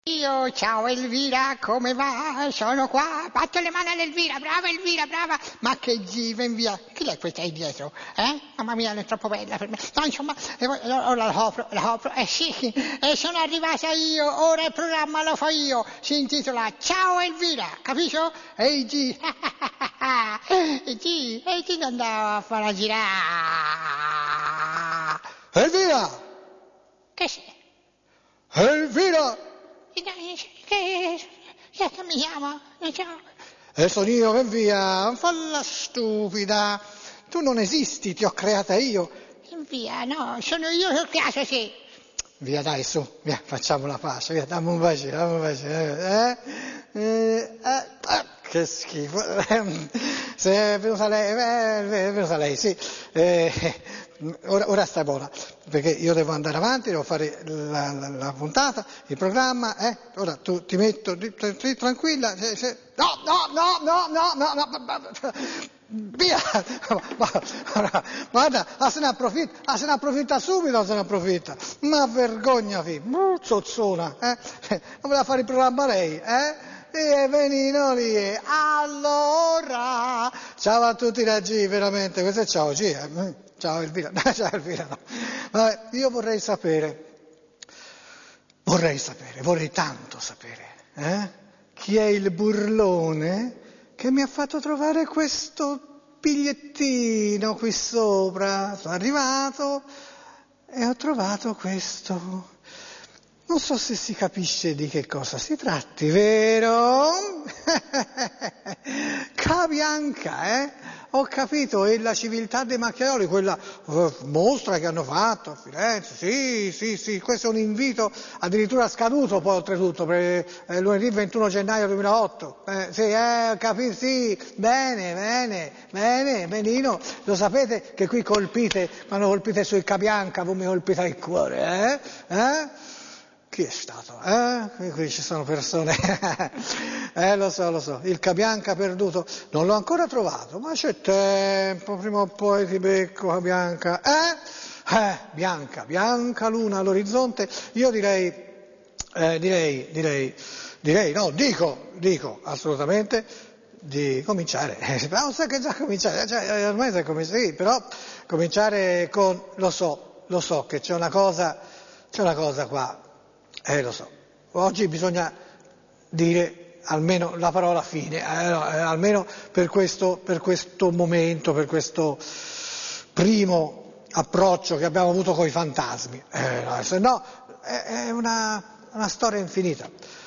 Io, ciao Elvira, come va? Sono qua, batto le mani all'Elvira, brava Elvira, brava. Ma che giva in via? Chi è questa aí dietro? Mamma mia, non è troppo bella per me. No, insomma, la copro, sì, sono arrivata io, ora il programma lo fo io. Si intitola Ciao Elvira, capisci? Ehi G, G andava a fare la girare. Elvira! Che sei? Elvira! Che mi chiama? E sono io che via, falla stupida. Tu non esisti, ti ho creata io. Via, no, sono io che ho creato te. Via, dai, su, via, facciamo la pace, via, dammi un bacio. Che schifo. Se è venuta lei, sì. Ora stai buona, perché io devo andare avanti, devo fare la puntata, il programma, ora tu ti metto tranquilla, no, via, guarda, se ne approfitta subito, ma vergognati, zozzona, non voleva fare il programma lei, E venino lì, allora, ciao a tutti da G, veramente, questo è ciao G, ciao Elvira, ciao Elvira, no. Vabbè, io vorrei tanto sapere, chi è il burlone che mi ha fatto trovare questo bigliettino qui sopra. Sono arrivato e ho trovato questo. Non so se si capisce di che cosa si tratti, vero? Cabianca, Ho capito, è la civiltà dei macchiaioli, quella mostra che hanno fatto a Firenze, sì, questo è un invito addirittura scaduto poi oltretutto, per lunedì 21 gennaio 2008, capito, sì, bene, benino, lo sapete che qui colpite, quando colpite sui Cabianca, voi mi colpite il cuore, Chi è stato? Qui ci sono persone, lo so, il Cabianca perduto, non l'ho ancora trovato, ma c'è tempo, prima o poi ti becco Cabianca, bianca luna all'orizzonte, io dico assolutamente di cominciare, non so che già cominciare, ormai sai come sì, però cominciare con, lo so che c'è una cosa qua, lo so, oggi bisogna dire almeno la parola fine, almeno per questo momento, per questo primo approccio che abbiamo avuto coi fantasmi, se no è una storia infinita.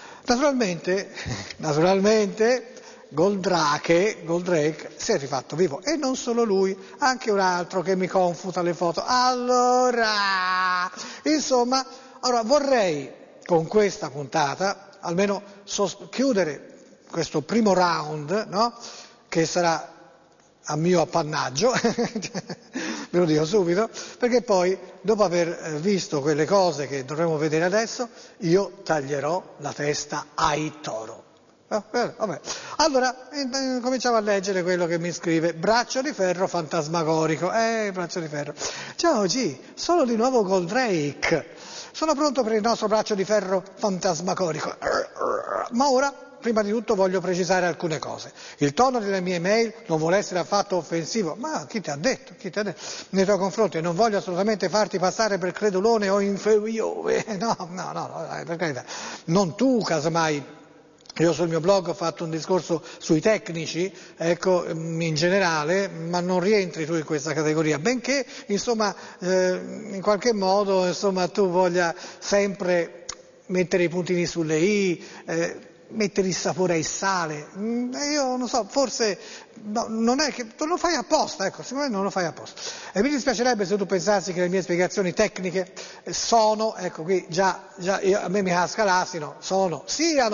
Naturalmente Goldrake si è rifatto vivo, e non solo lui, anche un altro che mi confuta le foto. Allora, insomma, vorrei con questa puntata almeno chiudere questo primo round, no? Che sarà a mio appannaggio, ve lo dico subito, perché poi dopo aver visto quelle cose che dovremo vedere adesso, io taglierò la testa ai toro. Vabbè. Allora, cominciamo a leggere quello che mi scrive. Braccio di ferro fantasmagorico. Braccio di ferro. Ciao G, sono di nuovo Goldrake. Sono pronto per il nostro braccio di ferro fantasmagorico. Ma ora, prima di tutto, voglio precisare alcune cose. Il tono delle mie mail non vuole essere affatto offensivo. Ma chi ti ha detto? Nei tuoi confronti, non voglio assolutamente farti passare per credulone o inferiore. No, per carità. Non tu, casomai. Io sul mio blog ho fatto un discorso sui tecnici, in generale, ma non rientri tu in questa categoria, benché, insomma, in qualche modo, insomma, tu voglia sempre mettere i puntini sulle i, mettere il sapore al sale. Io non so, forse non è che tu lo fai apposta, secondo me non lo fai apposta. E mi dispiacerebbe se tu pensassi che le mie spiegazioni tecniche sono, qui già a me mi casca l'asino, sono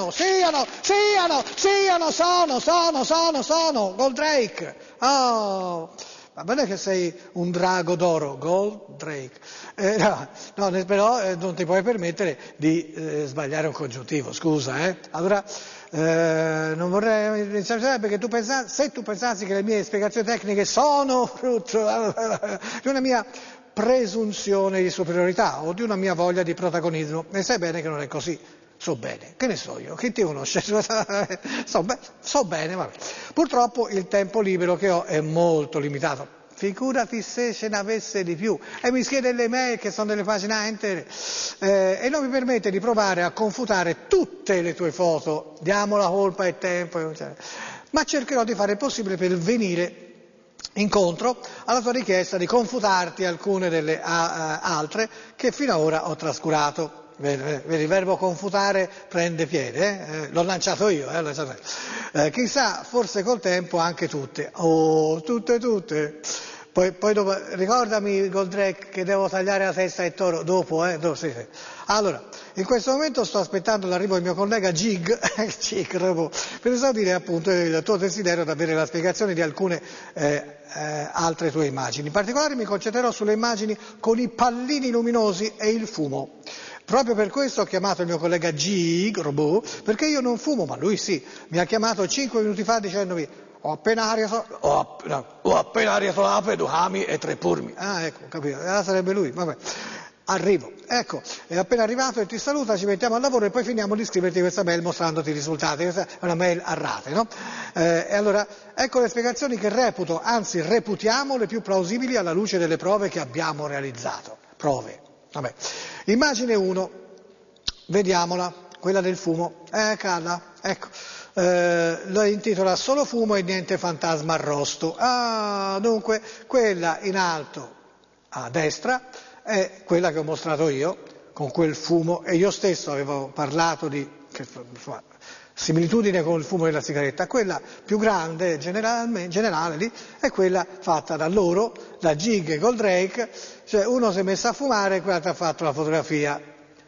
Goldrake. Oh, va bene che sei un drago d'oro, Goldrake. Però non ti puoi permettere di sbagliare un congiuntivo, scusa, Allora, non vorrei, mi piacerebbe che se tu pensassi che le mie spiegazioni tecniche sono frutto di una mia presunzione di superiorità o di una mia voglia di protagonismo, e sai bene che non è così. So bene, che ne so io, chi ti conosce? So bene, vabbè. Purtroppo il tempo libero che ho è molto limitato. Figurati se ce n'avesse di più. E mi scrive delle mail che sono delle pagine intere e non mi permette di provare a confutare tutte le tue foto. Diamo la colpa al tempo, ma cercherò di fare il possibile per venire incontro alla tua richiesta di confutarti alcune delle altre che fino ad ora ho trascurato. Vedi, il verbo confutare prende piede, l'ho lanciato io. Chissà, forse col tempo anche tutte. Oh, tutte. Poi dopo, ricordami Goldrake che devo tagliare la testa al toro dopo, sì. Allora, in questo momento sto aspettando l'arrivo del mio collega Gig, per esaudire appunto il tuo desiderio di avere la spiegazione di alcune altre tue immagini. In particolare mi concentrerò sulle immagini con i pallini luminosi e il fumo. Proprio per questo ho chiamato il mio collega Gig, robot, perché io non fumo, ma lui sì. Mi ha chiamato 5 minuti fa dicendomi ho appena ariato l'ape, 2 ami e 3 purmi. Ah, ecco, capito, sarebbe lui, vabbè. Arrivo, ecco, è appena arrivato e ti saluta, ci mettiamo al lavoro e poi finiamo di scriverti questa mail mostrandoti i risultati. Questa è una mail a rate, no? E allora, ecco le spiegazioni che reputo, anzi reputiamo le più plausibili alla luce delle prove che abbiamo realizzato. Prove, vabbè. Immagine 1, vediamola, quella del fumo. Calla, ecco. Lo intitola Solo fumo e niente fantasma arrosto. Dunque, quella in alto a destra è quella che ho mostrato io, con quel fumo, e io stesso avevo parlato di similitudine con il fumo della sigaretta. Quella più grande, generale lì, è quella fatta da loro, da Gig e Goldrake, cioè uno si è messo a fumare e quell'altro ha fatto la fotografia.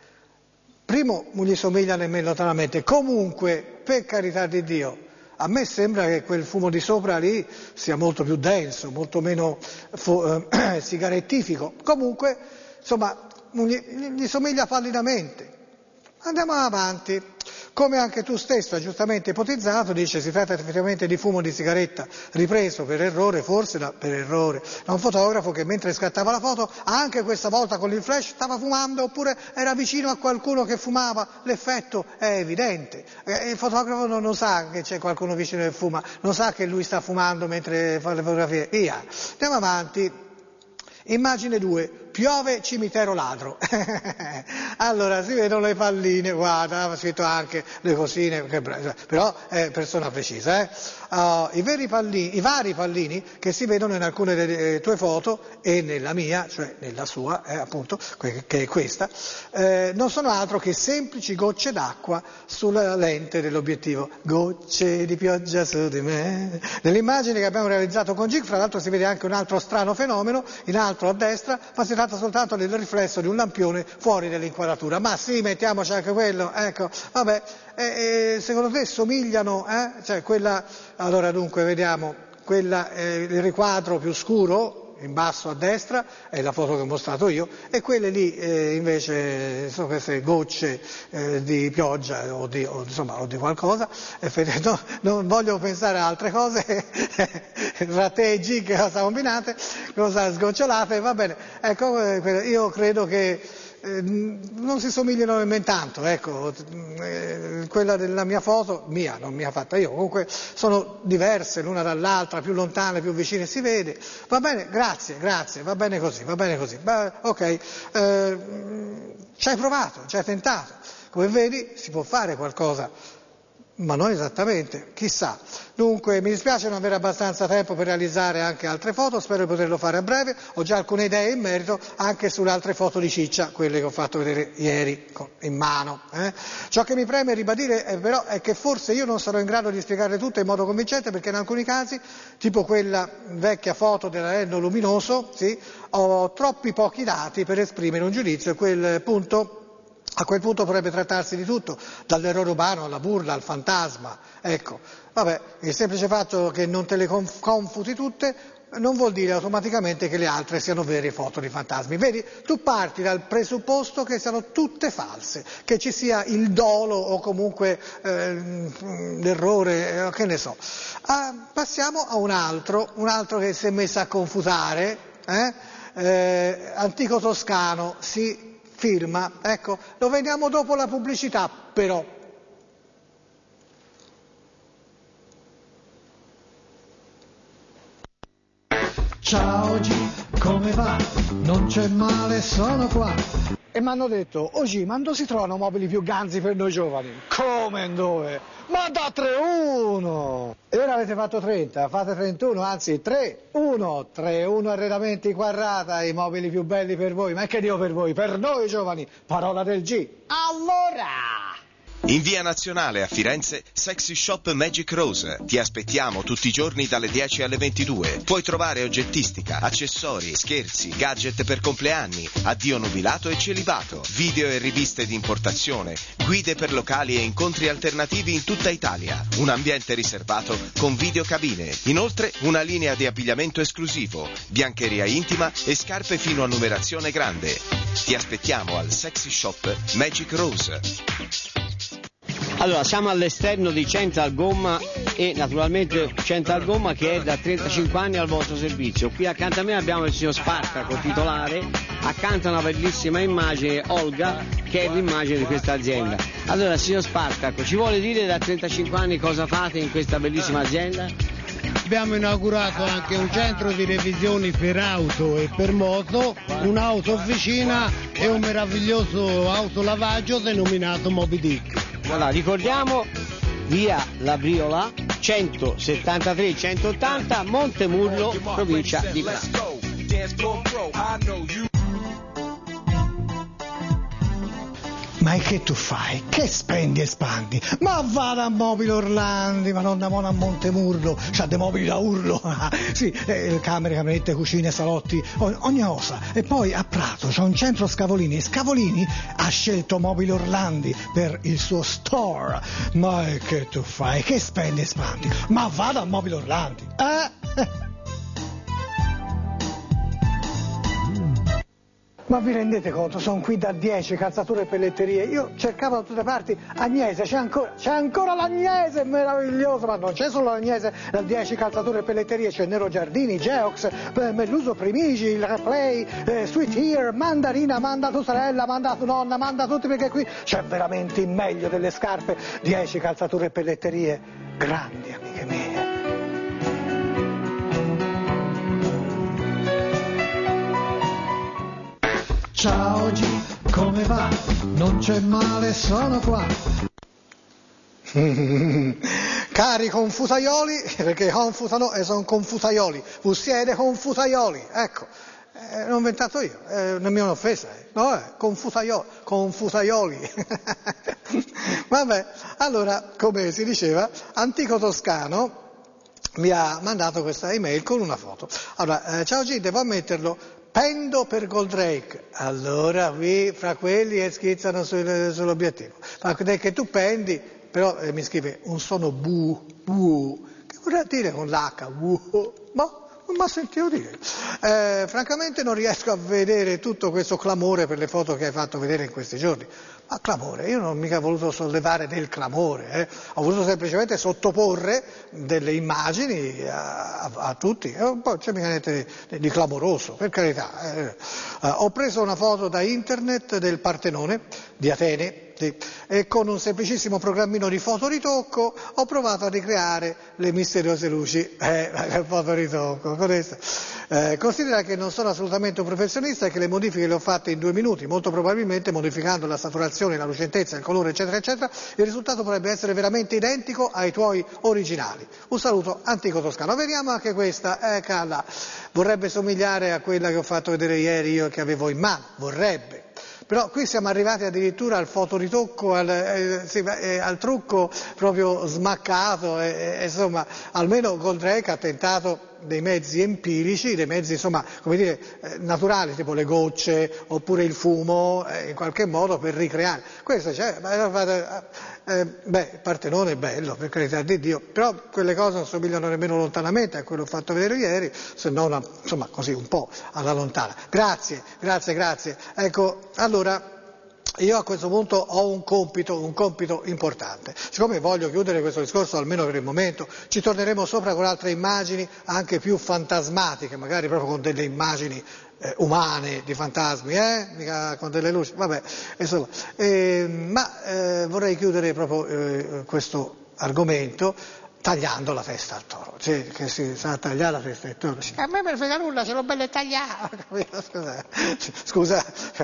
Primo, non gli somiglia nemmeno lontanamente, comunque, per carità di Dio, a me sembra che quel fumo di sopra lì sia molto più denso, molto meno sigarettifico. Comunque, insomma, gli somiglia pallidamente. Andiamo avanti. Come anche tu stesso hai giustamente ipotizzato, dice si tratta effettivamente di fumo di sigaretta ripreso per errore, per errore, da un fotografo che mentre scattava la foto, anche questa volta con il flash, stava fumando oppure era vicino a qualcuno che fumava. L'effetto è evidente. Il fotografo non sa che c'è qualcuno vicino che fuma, non sa che lui sta fumando mentre fa le fotografie. Via. Andiamo avanti. Immagine 2, piove cimitero ladro. Allora si vedono le palline, guarda, ha scritto anche le cosine, però è persona precisa. I vari pallini che si vedono in alcune delle tue foto e nella mia, cioè nella sua, appunto, che è questa, non sono altro che semplici gocce d'acqua sulla lente dell'obiettivo. Gocce di pioggia su di me. Nell'immagine che abbiamo realizzato con Gig, fra l'altro si vede anche un altro strano fenomeno, in alto a destra, ma si tratta soltanto del riflesso di un lampione fuori dall'inquadratura. Ma sì, mettiamoci anche quello, ecco, vabbè, secondo te somigliano, Cioè quella, allora dunque vediamo, quella il riquadro più scuro, in basso a destra, è la foto che ho mostrato io, e quelle lì invece sono queste gocce di pioggia o di qualcosa. Non voglio pensare a altre cose, tra te e Gig cosa combinate, cosa sgocciolate, va bene. Ecco, io credo che non si somigliano nemmeno tanto, ecco, quella della mia foto, mia, non mia fatta io, comunque sono diverse l'una dall'altra, più lontane, più vicine, si vede, va bene, grazie, va bene così, ok, ci hai provato, ci hai tentato, come vedi si può fare qualcosa, ma non esattamente, chissà. Dunque mi dispiace non avere abbastanza tempo per realizzare anche altre foto, spero di poterlo fare a breve, ho già alcune idee in merito anche sulle altre foto di ciccia, quelle che ho fatto vedere ieri in mano. Ciò che mi preme ribadire però è che forse io non sarò in grado di spiegarle tutte in modo convincente, perché in alcuni casi, tipo quella vecchia foto dell'anello luminoso, sì, ho troppi pochi dati per esprimere un giudizio e a quel punto potrebbe trattarsi di tutto, dall'errore umano alla burla, al fantasma, ecco. Vabbè, il semplice fatto che non te le confuti tutte non vuol dire automaticamente che le altre siano vere foto di fantasmi. Vedi, tu parti dal presupposto che siano tutte false, che ci sia il dolo o comunque l'errore, che ne so. Passiamo a un altro che si è messo a confutare, antico toscano, si filma, ecco, lo vediamo dopo la pubblicità, però. Ciao G, come va? Non c'è male, sono qua. E mi hanno detto, oggi, ma dove si trovano mobili più ganzi per noi giovani? Come e dove? Ma da 3-1! E ora avete fatto 30, fate 31, anzi 3-1, 3-1 arredamenti Quarrata, i mobili più belli per voi, ma che Dio per voi, per noi giovani, parola del G. Allora! In via Nazionale a Firenze, Sexy Shop Magic Rose. Ti aspettiamo tutti i giorni dalle 10 alle 22. Puoi trovare oggettistica, accessori, scherzi, gadget per compleanni, addio nubilato e celibato, video e riviste di importazione, guide per locali e incontri alternativi in tutta Italia. Un ambiente riservato con videocabine. Inoltre una linea di abbigliamento esclusivo, biancheria intima e scarpe fino a numerazione grande. Ti aspettiamo al Sexy Shop Magic Rose. Allora, siamo all'esterno di Central Gomma e naturalmente Central Gomma che è da 35 anni al vostro servizio. Qui accanto a me abbiamo il signor Spartaco, titolare, accanto a una bellissima immagine, Olga, che è l'immagine di questa azienda. Allora, signor Spartaco, ci vuole dire da 35 anni cosa fate in questa bellissima azienda? Abbiamo inaugurato anche un centro di revisioni per auto e per moto, un'auto officina e un meraviglioso autolavaggio denominato Moby Dick. Allora, ricordiamo via La Briola 173-180 Montemurlo, provincia di Prato. Ma che tu fai? Che spendi e spandi? Ma vada a Mobili Orlandi, ma non da Mona a Montemurlo, c'ha dei mobili da urlo, sì, camere, camerette, cucine, salotti, ogni cosa. E poi a Prato c'è un centro Scavolini, e Scavolini ha scelto Mobili Orlandi per il suo store. Ma che tu fai? Che spendi e spandi? Ma vada a Mobili Orlandi, Ma vi rendete conto? Sono qui da 10, calzature e pelletterie. Io cercavo da tutte le parti Agnese, c'è ancora l'Agnese, meraviglioso, ma non c'è solo l'Agnese, da 10 calzature e pelletterie, c'è Nero Giardini, Geox, Melluso Primigi, il Replay, Sweet Ear, Mandarina, manda tua sorella, manda tua nonna, manda tutti, perché qui c'è veramente il meglio delle scarpe, 10 calzature e pelletterie, grandi amiche mie. Ciao G, come va? Non c'è male, sono qua. Cari confutaioli, perché confutano e sono confutaioli, voi siete confutaioli, ecco, l'ho inventato io, non mi è un'offesa, no? Confutaioli. Vabbè, allora, come si diceva, Antico Toscano mi ha mandato questa email con una foto. Allora, ciao G, devo ammetterlo, pendo per Goldrake. Allora qui fra quelli schizzano sull'obiettivo. Ma che tu pendi, però mi scrive un suono bu, che vorrà dire con l'H, bu, ma non mi ha sentito dire. Francamente non riesco a vedere tutto questo clamore per le foto che hai fatto vedere in questi giorni. Ma clamore, io non ho mica voluto sollevare del clamore, ho voluto semplicemente sottoporre delle immagini a tutti, un po' c'è mica niente di clamoroso, per carità. Ho preso una foto da internet del Partenone di Atene, sì, e con un semplicissimo programmino di fotoritocco ho provato a ricreare le misteriose luci. Che fotoritocco, considera che non sono assolutamente un professionista e che le modifiche le ho fatte in 2 minuti, molto probabilmente modificando la saturazione, la lucentezza, il colore, eccetera, eccetera. Il risultato potrebbe essere veramente identico ai tuoi originali. Un saluto, Antico Toscano. Vediamo anche questa, eccola. Vorrebbe somigliare a quella che ho fatto vedere ieri io che avevo in mano, vorrebbe. Però qui siamo arrivati addirittura al fotoritocco, al trucco proprio smaccato, insomma, almeno Goldrake ha tentato dei mezzi empirici, dei mezzi insomma, come dire, naturali, tipo le gocce oppure il fumo, in qualche modo per ricreare. Questo il Partenone è bello, per carità di Dio, però quelle cose non somigliano nemmeno lontanamente a quello che ho fatto vedere ieri, se non insomma così un po' alla lontana. Grazie. Ecco, allora io a questo punto ho un compito importante. Siccome voglio chiudere questo discorso almeno per il momento, ci torneremo sopra con altre immagini anche più fantasmatiche, magari proprio con delle immagini umane, di fantasmi, mica con delle luci, vabbè, insomma. Vorrei chiudere proprio questo argomento tagliando la testa al toro, cioè che si sa tagliare la testa al toro. A me per frega nulla, ce l'ho bella tagliata. Scusa,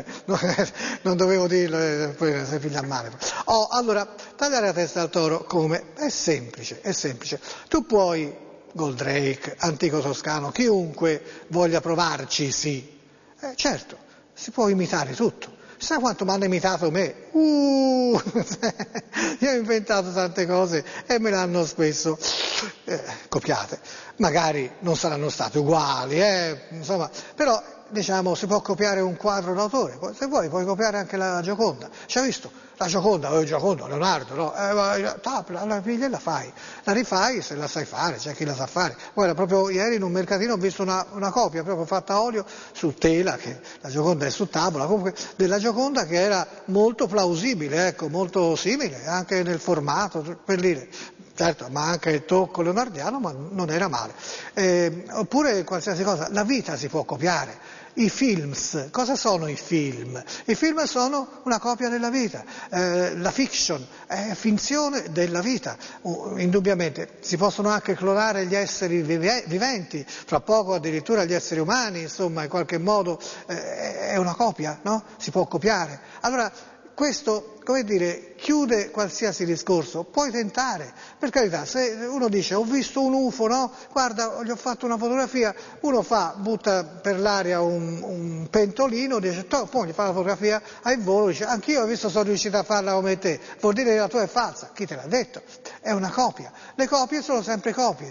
non dovevo dirlo, poi si piglia a male. Allora, tagliare la testa al toro come? È semplice. Tu puoi, Goldrake, antico toscano, chiunque voglia provarci, sì. Certo, si può imitare tutto. Sai quanto mi hanno imitato me? Io ho inventato tante cose e me l'hanno spesso copiate. Magari non saranno state uguali, insomma, però diciamo si può copiare un quadro d'autore. Se vuoi puoi copiare anche la Gioconda. Ci hai visto? La Gioconda, Leonardo, no? La piglia e la fai. La rifai se la sai fare, c'è chi la sa fare. Guarda, proprio ieri in un mercatino ho visto una copia proprio fatta a olio su tela, che la Gioconda è su tavola, comunque della Gioconda che era molto plausibile, ecco, molto simile, anche nel formato, per dire. Certo, ma anche il tocco leonardiano, ma non era male. Oppure qualsiasi cosa, la vita si può copiare. I films, cosa sono i film? I film sono una copia della vita, la fiction è finzione della vita, indubbiamente. Si possono anche clonare gli esseri viventi, fra poco addirittura gli esseri umani, insomma, in qualche modo è una copia, no? Si può copiare. Allora, questo, come dire, chiude qualsiasi discorso, puoi tentare, per carità, se uno dice ho visto un UFO, no? Guarda, gli ho fatto una fotografia, uno butta per l'aria un pentolino, dice, poi gli fa la fotografia al volo, dice anch'io ho visto, sono riuscito a farla come te, vuol dire che la tua è falsa, chi te l'ha detto? È una copia, le copie sono sempre copie,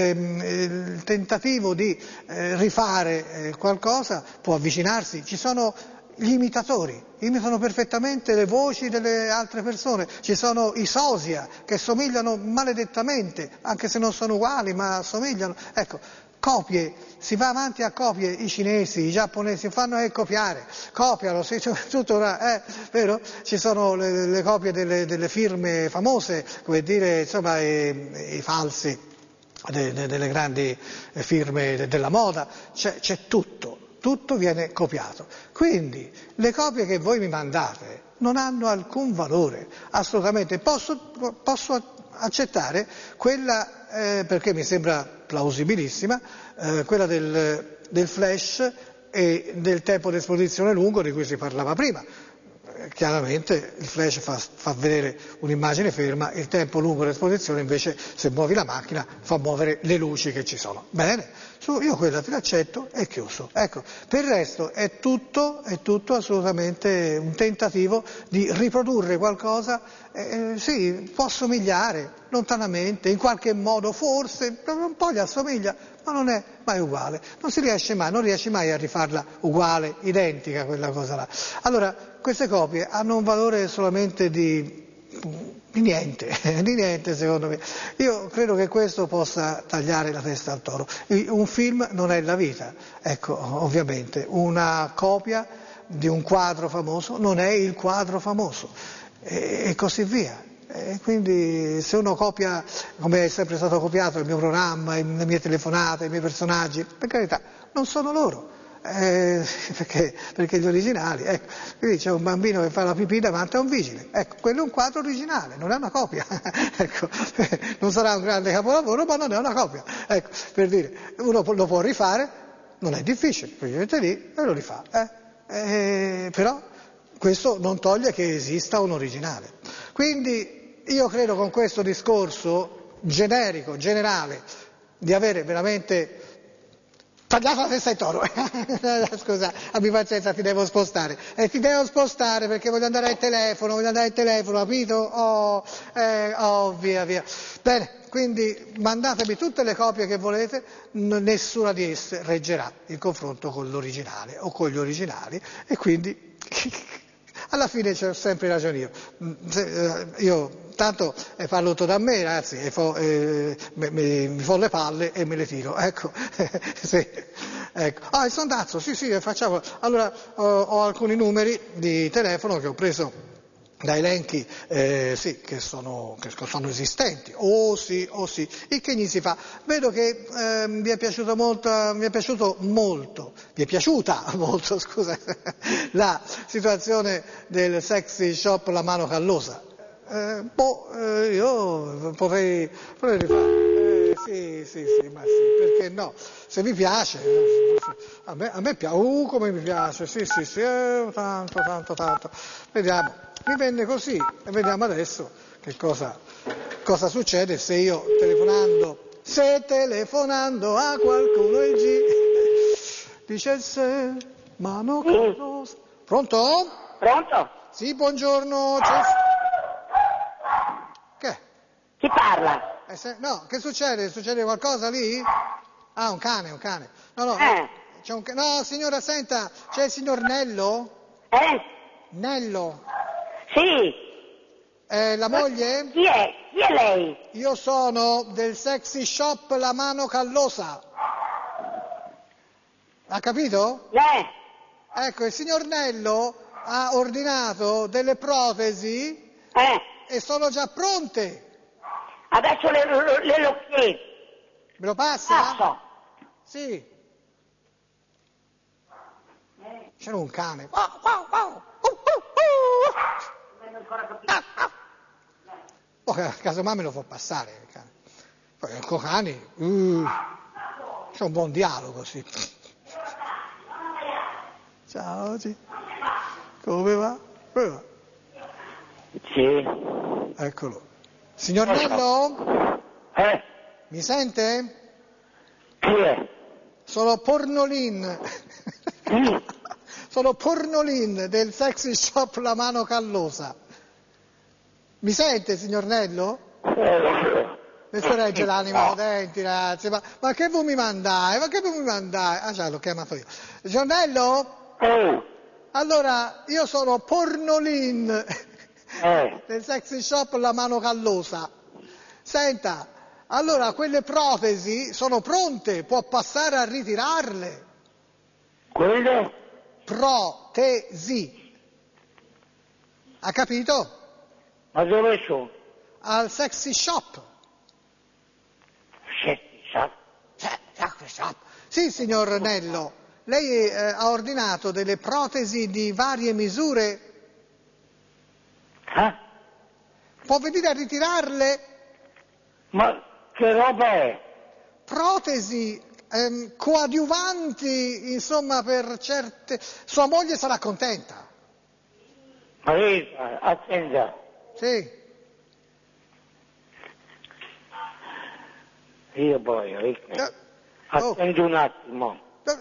il tentativo di rifare qualcosa può avvicinarsi, ci sono gli imitatori, imitano perfettamente le voci delle altre persone, ci sono i sosia che somigliano maledettamente, anche se non sono uguali, ma somigliano, ecco, copie, si va avanti a copie, i cinesi, i giapponesi fanno copiare, copiano, tutto vero? Ci sono le copie delle firme famose, come dire, insomma, i falsi delle grandi firme della moda, c'è tutto. Tutto viene copiato. Quindi le copie che voi mi mandate non hanno alcun valore, assolutamente. Posso accettare quella, perché mi sembra plausibilissima, quella del flash e del tempo di esposizione lungo di cui si parlava prima. Chiaramente il flash fa vedere un'immagine ferma, il tempo lungo dell'esposizione invece, se muovi la macchina, fa muovere le luci che ci sono. Bene, io quella te l'accetto e chiuso. Ecco, per il resto è tutto assolutamente un tentativo di riprodurre qualcosa, sì, può somigliare lontanamente, in qualche modo forse, un po' gli assomiglia, ma non è mai uguale. Non riesci mai a rifarla uguale, identica quella cosa là. Allora, queste copie hanno un valore solamente di niente secondo me. Io credo che questo possa tagliare la testa al toro. Un film non è la vita, ecco, ovviamente, una copia di un quadro famoso non è il quadro famoso, e così via. E quindi se uno copia, come è sempre stato copiato, il mio programma, le mie telefonate, i miei personaggi, per carità, non sono loro. Perché gli originali, ecco, quindi c'è un bambino che fa la pipì davanti a un vigile, ecco, quello è un quadro originale, non è una copia, ecco, non sarà un grande capolavoro, ma non è una copia, ecco, per dire, uno lo può rifare, non è difficile, poi mette lì e lo rifà, però questo non toglie che esista un originale. Quindi io credo con questo discorso generico, generale, di avere veramente tagliato la testa ai toro. Scusa, abbi pazienza, ti devo spostare. E ti devo spostare perché voglio andare al telefono, capito? Via. Bene, quindi mandatemi tutte le copie che volete, nessuna di esse reggerà il confronto con l'originale o con gli originali, e quindi alla fine c'ho sempre ragione io. Io tanto parlo tutto da me, ragazzi, mi fo le palle e me le tiro, ecco. Sì. Ecco. Il sondazzo, sì, facciamo. Allora, ho alcuni numeri di telefono che ho preso da elenchi sì, che sono esistenti, sì, il che gli si fa. Vedo che vi è piaciuta molto, scusa, la situazione del sexy shop La Mano Callosa. Io potrei rifare. Sì, ma sì, perché no? Se vi piace, a me piace, come mi piace, sì, tanto. Vediamo. Mi venne così e vediamo adesso che cosa succede se io telefonando a qualcuno il G dicesse Mano Callosa. Pronto? Pronto? Sì, buongiorno. Che? Chi parla? No, che succede? Succede qualcosa lì? Ah, un cane. No, c'è no, signora, senta, c'è il signor Nello? Nello? Sì. La moglie? Chi è? Chi è lei? Io sono del sexy shop La Mano Callosa. Ha capito? Ecco, il signor Nello ha ordinato delle protesi e sono già pronte. Adesso le lo chiedo. Me lo passa? Passo. Sì. C'era un cane. Casomai me lo fa passare il cane. Poi con cani, c'è un buon dialogo, sì. Ciao, sì. Come va? Sì. Eccolo. Signor Nello? Mi sente? Chi è? Sono Pornolin. Sono Pornolin del sexy shop La Mano Callosa. Mi sente, signor Nello? Mi sorregge l'anima, denti, grazie. Ma che vuoi mi mandare? Ah già, l'ho chiamato io. Signor Nello? Allora, io sono Pornolin del sexy shop La Mano Callosa. Senta, allora quelle protesi sono pronte, può passare a ritirarle. Quelle? Protesi. Ha capito? Ma dove sono? Al sexy shop. Sexy shop? Sì, signor Nello. Lei ha ordinato delle protesi di varie misure. Può venire a ritirarle? Ma che roba è? Protesi coadiuvanti, insomma, per certe... Sua moglie sarà contenta. Marisa, attenda. Sì. Io voglio, attendi un attimo.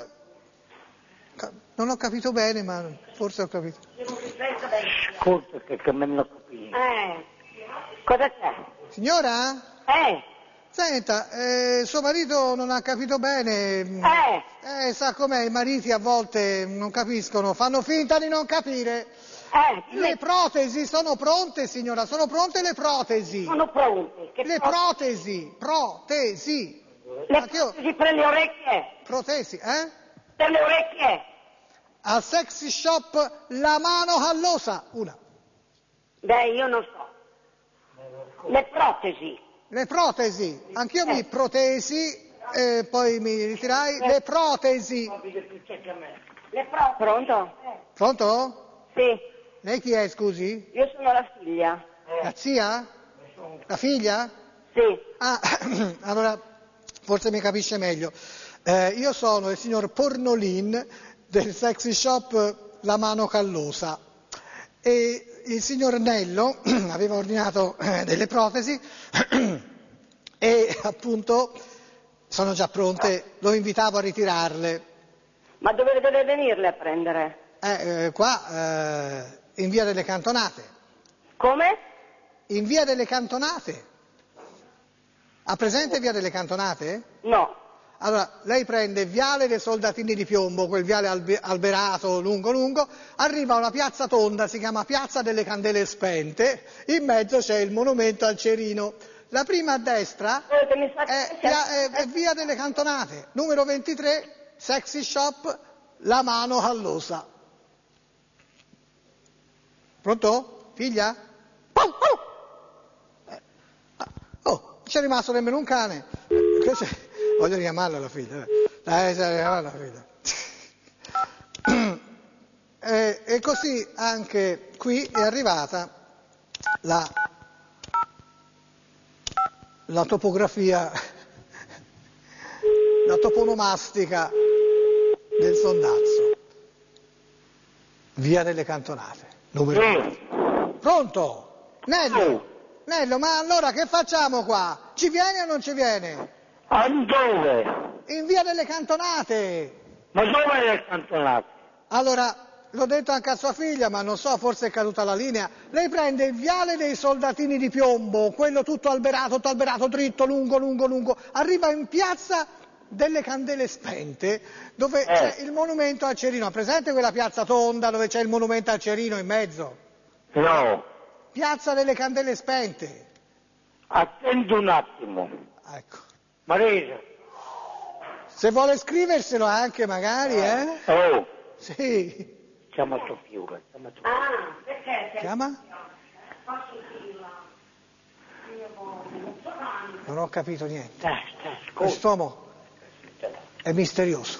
Non ho capito bene, ma forse ho capito. Scusa che me lo capisco. Cosa c'è? Signora? Senta, suo marito non ha capito bene. Sa com'è, i mariti a volte non capiscono, fanno finta di non capire. Le protesi sono pronte, signora, sono pronte le protesi. Sono pronte. Le protesi. Le protesi per le orecchie? Protesi, Per le orecchie? Al sexy shop La Mano Callosa, una. Beh, io non so. Le protesi. Le protesi, anch'io mi protesi, poi mi ritirai, le protesi. Pronto? Pronto? Sì. Lei chi è, scusi? Io sono la figlia. La zia? La figlia? Sì. Ah, allora, forse mi capisce meglio. Io sono il signor Pornolin del sexy shop La Mano Callosa e il signor Nello aveva ordinato delle protesi e appunto sono già pronte, lo invitavo a ritirarle. Ma dove deve venirle a prendere? Qua, in via delle Cantonate. Come? In via delle Cantonate. Ha presente via delle Cantonate? No. Allora, lei prende Viale dei Soldatini di Piombo, quel viale alberato lungo, arriva a una piazza tonda, si chiama Piazza delle Candele Spente, in mezzo c'è il monumento al Cerino. La prima a destra è via delle Cantonate, numero 23, sexy shop La Mano Callosa. Pronto? Figlia? Oh, c'è rimasto nemmeno un cane. Voglio richiamarla la figlia. La figlia. E così anche qui è arrivata la topografia, la toponomastica del Sondazzo. Via delle Cantonate, numero 1. Pronto? Nello, ma allora che facciamo qua? Ci viene o non ci viene? Dove? In via delle Cantonate. Ma dove è le cantonate? Allora, l'ho detto anche a sua figlia, ma non so, forse è caduta la linea. Lei prende il viale dei Soldatini di Piombo, quello tutto alberato, dritto, lungo, arriva in piazza delle Candele Spente, dove c'è il monumento al Cerino. Ha presente quella piazza tonda dove c'è il monumento al Cerino in mezzo? No. Piazza delle Candele Spente. Attendo un attimo. Ecco. Marisa. Se vuole scriverselo anche magari, Oh. Sì. Chiama tuo figlio. Perché? Chiama? Non ho capito niente. Quest'uomo è misterioso.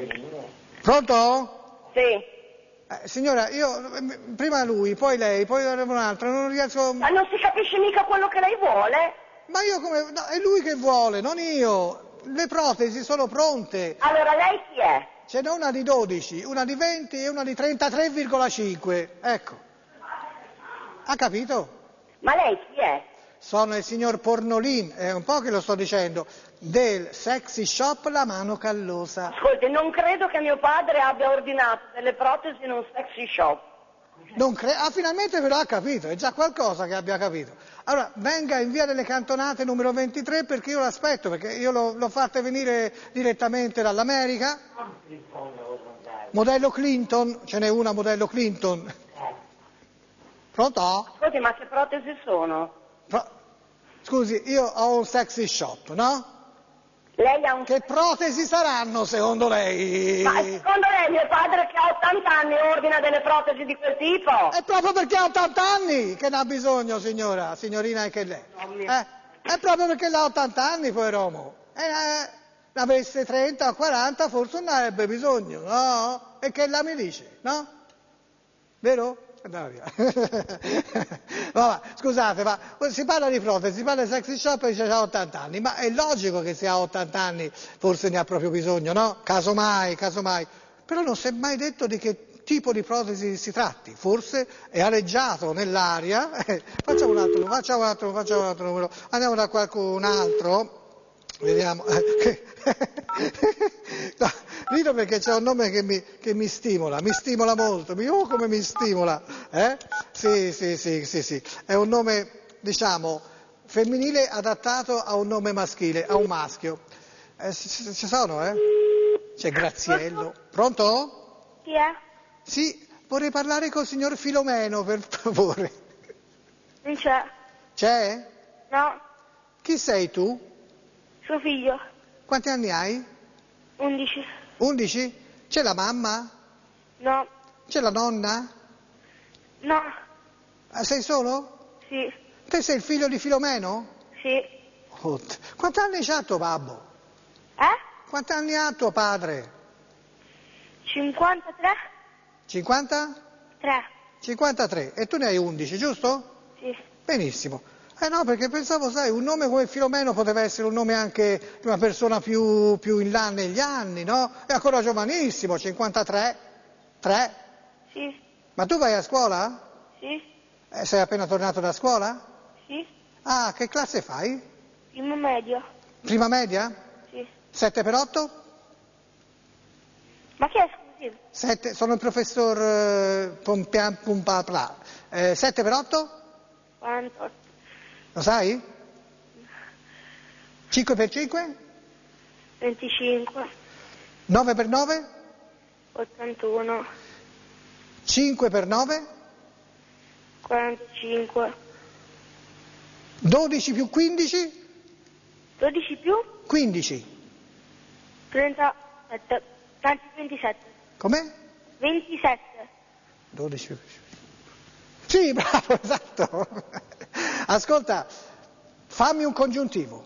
Pronto? Sì. Signora, io prima lui, poi lei, poi un altro, non riesco... Ma non si capisce mica quello che lei vuole? Ma io come... No, è lui che vuole, non io. Le protesi sono pronte. Allora lei chi è? Ce n'è una di 12, una di 20 e una di 33,5. Ecco. Ha capito? Ma lei chi è? Sono il signor Pornolin, è un po' che lo sto dicendo, del sexy shop La Mano Callosa. Ascolti, non credo che mio padre abbia ordinato delle protesi in un sexy shop. Finalmente ve l'ha capito, è già qualcosa che abbia capito. Allora, venga in via delle Cantonate numero 23 perché io l'aspetto, perché io l'ho fatta venire direttamente dall'America. Modello Clinton, ce n'è una modello Clinton. Pronto? Ascolti, ma che protesi sono? Scusi, io ho un sexy shop, no? Lei ha un... Che protesi saranno secondo lei? Ma secondo lei mio padre che ha 80 anni ordina delle protesi di quel tipo? È proprio perché ha 80 anni che ne ha bisogno, signorina anche lei. È proprio perché ha 80 anni, pover'uomo. Ne avesse 30 o 40 forse non avrebbe bisogno, no? E che la mi dice, no? Vero? Andiamo via. Vabbè, scusate, ma si parla di protesi, si parla di sexy shop e dice che ha 80 anni, ma è logico che se ha 80 anni forse ne ha proprio bisogno, no? Casomai. Però non si è mai detto di che tipo di protesi si tratti, forse è aleggiato nell'aria. Facciamo un altro numero, andiamo da qualcun altro. Vediamo. No, rido perché c'è un nome che mi stimola molto. Come mi stimola, Sì. È un nome, diciamo, femminile adattato a un nome maschile, a un maschio. Ci sono, C'è Graziello. Pronto? Chi è? Sì, vorrei parlare col signor Filomeno, per favore. Non c'è. C'è? No, Chi sei tu? suo figlio. Quanti anni hai? 11. 11? C'è la mamma? No. C'è la nonna? No. Sei solo? Sì. Te sei il figlio di Filomeno? Sì. Quanti anni c'ha tuo babbo? Quanti anni ha tuo padre? 53? 50? 3. 53. E tu ne hai 11, giusto? Sì. Benissimo. No, perché pensavo, sai, un nome come Filomeno poteva essere un nome anche di una persona più in là negli anni, no? È ancora giovanissimo, 53? 3? Sì. Ma tu vai a scuola? Sì. Sei appena tornato da scuola? Sì. Ah, che classe fai? Primo medio. Prima media? Sì. 7 per 8? Ma chi è, scusi? 7, sono il professor Pompian Pumpapla. 7 per 8? 48. Lo sai? 5 per 5? 25. 9 per 9? 81. 5 per 9? 45. 12 più 15? 12 più? 15. 37. Tanti 27. Com'è? 27. 12 più Sì, bravo, esatto. Ascolta, fammi un congiuntivo.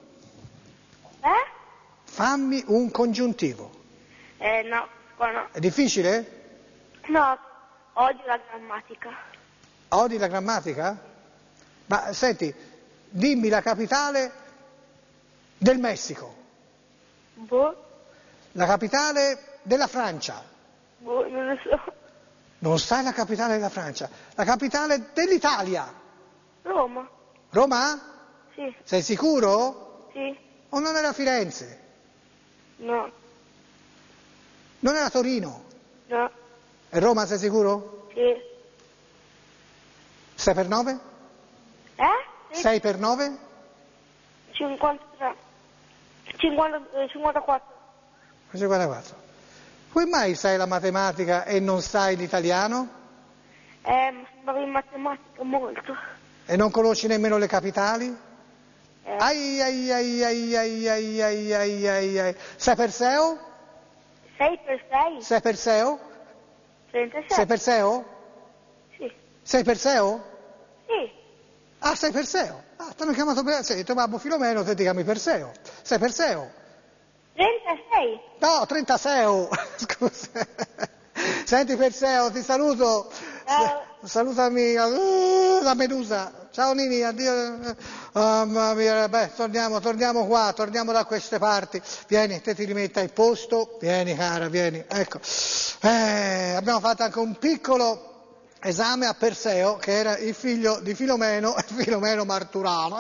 Fammi un congiuntivo. No, qua no. È difficile? No, odio la grammatica. Odi la grammatica? Ma senti, dimmi la capitale del Messico, Boh, la capitale della Francia. non lo so. Non sai la capitale della Francia, la capitale dell'Italia. Roma? Roma? Sì. Sei sicuro? Sì. O non era Firenze? No. Non era Torino? No. E Roma sei sicuro? Sì. 6 per 9? Sì. 6 per 9? 53. 54. 54. Come mai sai la matematica e non sai l'italiano? Ma sembrava in matematica molto. E non conosci nemmeno le capitali? Ai ai ai ai ai ai ai ai ai ai. 6 per 6? 6 per 6? 6 per 6? 36. 6 per 6? Sì. 6 per 6? Sì. Ah, 6 per 6? Ah, ti hanno chiamato per... Sei tuo babbo Filomeno, te ti chiami per 6. 6 per 6? 36. No, 36. Scusa. Senti Perseo, ti saluto. Salutami la Medusa. Ciao Nini, addio. Oh, mamma mia, beh, torniamo qua, torniamo da queste parti. Vieni, te ti rimetta il posto. Vieni cara, vieni. Ecco. Abbiamo fatto anche un piccolo esame a Perseo, che era il figlio di Filomeno, Filomeno Marturano.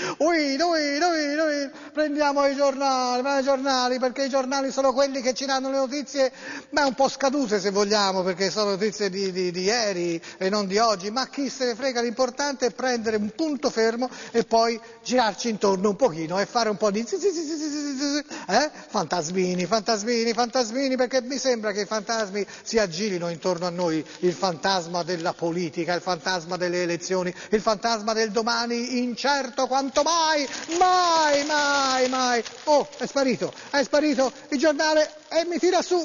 Noi prendiamo i giornali, perché i giornali sono quelli che ci danno le notizie, ma un po' scadute se vogliamo, perché sono notizie di ieri e non di oggi, ma chi se ne frega, l'importante è prendere un punto fermo e poi girarci intorno un pochino e fare un po' di fantasmini, perché mi sembra che i fantasmi si aggirino intorno a noi, il fantasma della politica, il fantasma delle elezioni, il fantasma del domani incerto quanto mai. Oh, è sparito il giornale e mi tira su,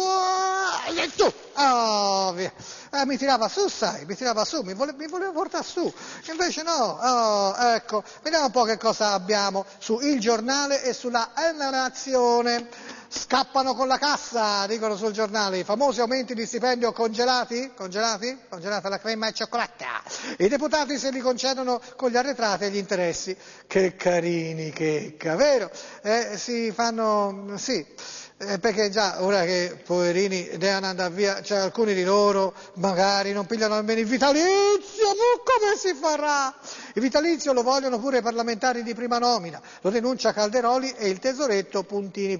oh, via. Mi tirava su, mi voleva portare su, invece no, ecco, vediamo un po' che cosa abbiamo su Il Giornale e sulla Nazione. Scappano con la cassa, dicono sul giornale, i famosi aumenti di stipendio congelati? Congelata la crema e cioccolata. I deputati se li concedono con gli arretrati e gli interessi. Che carini, vero? Si fanno, sì. Perché già ora che poverini devono andare via, cioè alcuni di loro magari non pigliano nemmeno il vitalizio, come si farà? Il vitalizio lo vogliono pure i parlamentari di prima nomina, lo denuncia Calderoli e il tesoretto puntini.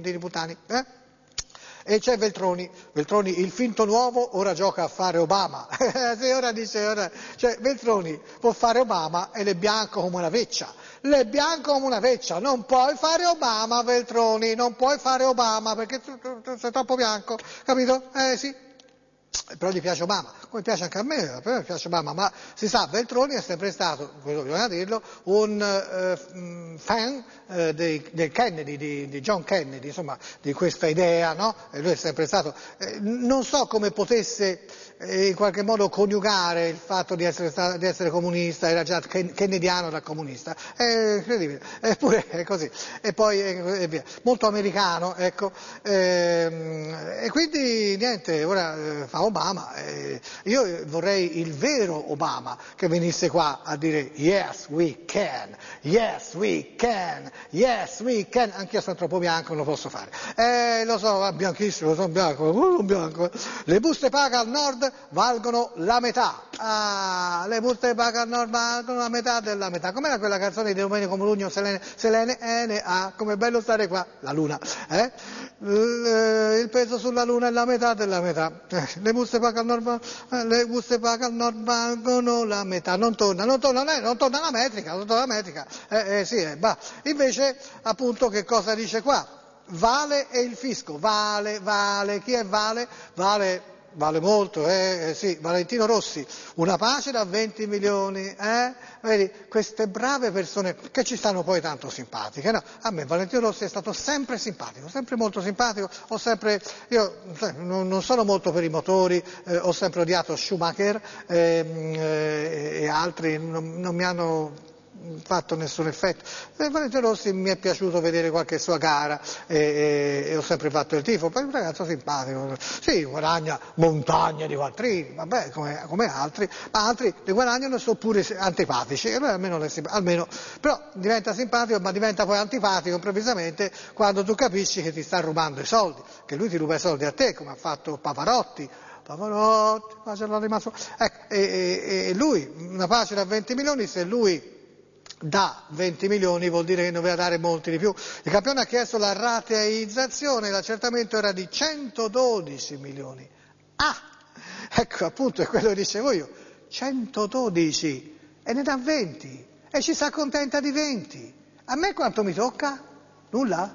E c'è Veltroni, il finto nuovo, ora gioca a fare Obama. Sì, cioè Veltroni può fare Obama e le bianco come una veccia. Non puoi fare Obama, Veltroni, non puoi fare Obama perché tu sei troppo bianco, capito? Sì. Però gli piace Obama, come piace anche a me, però mi piace Obama, ma si sa, Veltroni è sempre stato, quello bisogna dirlo, un fan del Kennedy, di John Kennedy, insomma, di questa idea, no? E lui è sempre stato, non so come potesse in qualche modo coniugare il fatto di essere comunista, era già kennediano da comunista, è incredibile, eppure è così, e poi e via, molto americano, ecco, e quindi niente, ora fa Obama, io vorrei il vero Obama che venisse qua a dire yes we can, anch'io sono troppo bianco, non lo posso fare, lo so, bianchissimo, sono bianco, le buste paga al nord valgono la metà, le buste paga al nord valgono la metà della metà, com'era quella canzone di Domenico Modugno, Selene, com'è bello stare qua, la luna, il peso sulla luna è la metà della metà, le buste paga al nord valgono la metà, non torna la metrica, bah. Invece appunto che cosa dice qua? Vale e il fisco, vale, chi è Vale? Vale vale molto, sì, Valentino Rossi, una pace da 20 milioni, vedi, queste brave persone che ci stanno poi tanto simpatiche, no? A me Valentino Rossi è stato sempre simpatico, sempre molto simpatico, io non sono molto per i motori, ho sempre odiato Schumacher e altri, non mi hanno fatto nessun effetto. Valentino Rossi mi è piaciuto vedere qualche sua gara e ho sempre fatto il tifo, poi è un ragazzo simpatico, sì, guadagna montagne di quattrini, vabbè, come altri, ma altri li guadagnano e sono pure antipatici, e almeno, però diventa simpatico, ma diventa poi antipatico improvvisamente quando tu capisci che ti sta rubando i soldi, che lui ti ruba i soldi a te, come ha fatto Pavarotti, ma ce l'ha rimasto. Ecco, e lui, una pace da 20 milioni, se lui da 20 milioni vuol dire che ne doveva dare molti di più. Il campione ha chiesto la rateizzazione, l'accertamento era di 112 milioni. Ecco appunto è quello che dicevo io, 112 e ne dà 20 e ci si accontenta di 20. A me quanto mi tocca? Nulla?